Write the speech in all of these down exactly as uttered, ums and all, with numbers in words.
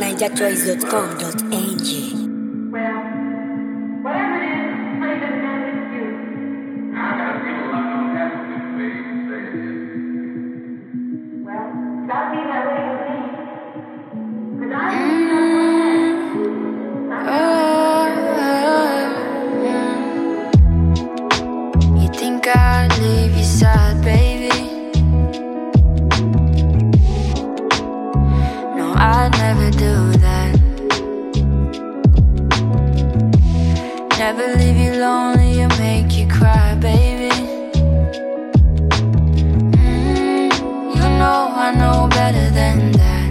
ninja choice dot com dot a g. Well, whatever it is, play the best excuse. I got people I don't have to be made to say it. Well, that'll be that way with me. Because I mm. You think I'd leave your side, baby? No, I'd never do that. Never leave you lonely or make you cry, baby. mm, You know I know better than that.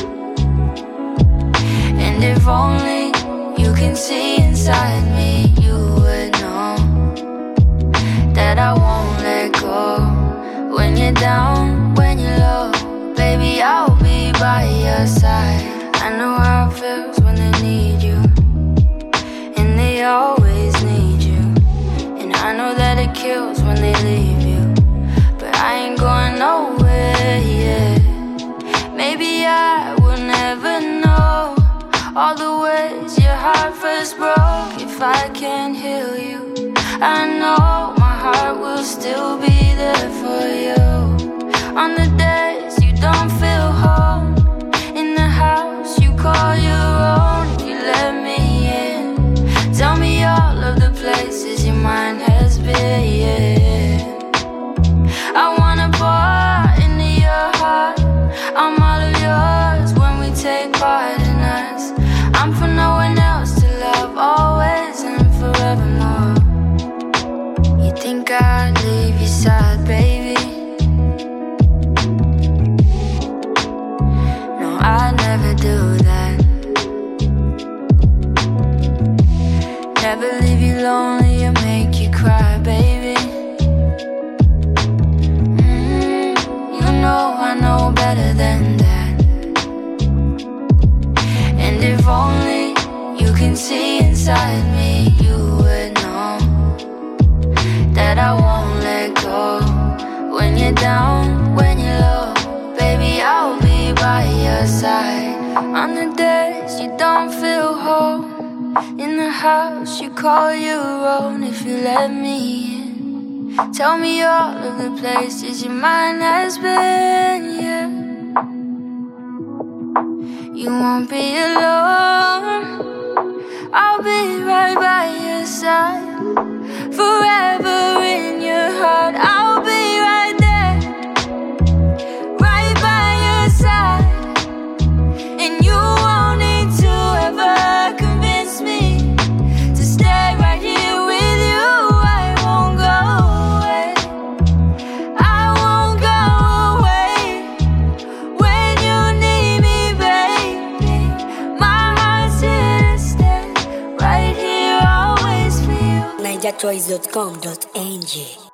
And if only you can see inside me, you would know that I won't let go. When you're down, when you're low, baby, I'll be by your side. I know how it feels when they need you, and they always need you. And I know that it kills when they leave you, but I ain't going nowhere yet. Maybe I will never know all the ways your heart first broke. If I can't heal you, I know my heart will still be there for you. On the days you don't feel home, in the house you call your own, if you let me in, tell me all of the places your mind has been, yeah. I wanna pour into your heart, I'm all of yours when we take part in us. I'm for no one else to love, always and forevermore. You think I'd leave your side, baby? No, I'd never do that. Never leave you lonely or make you cry, baby. mm, You know I know better than that. And if only you can see inside me, you would know that I won't let go. When you're down, when you're low, baby, I'll be by your side. On the days you don't feel whole, in the house you call your own, if you let me in, tell me all of the places your mind has been, yeah. You won't be alone, I'll be right by your side. Forever in your heart, I'll be right there, right by your side. And you won't need to ever convince me to stay right here with you. I won't go away, I won't go away. When you need me, baby, my heart's here to stay, right here always for you. ninja choice dot com dot a g.